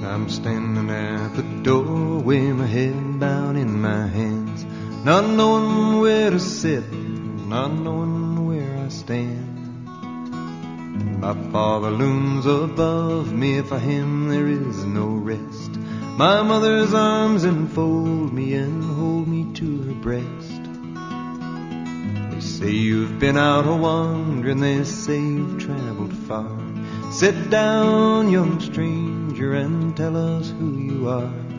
I'm standing at the doorway, my head bowed in my hands, not knowing where to sit, not knowing where I stand. My father looms above me, for him there is no rest. My mother's arms enfold me and hold me to her breast. They say you've been out a-wandering, they say you've traveled far. Sit down, young stranger, and tell us who you are.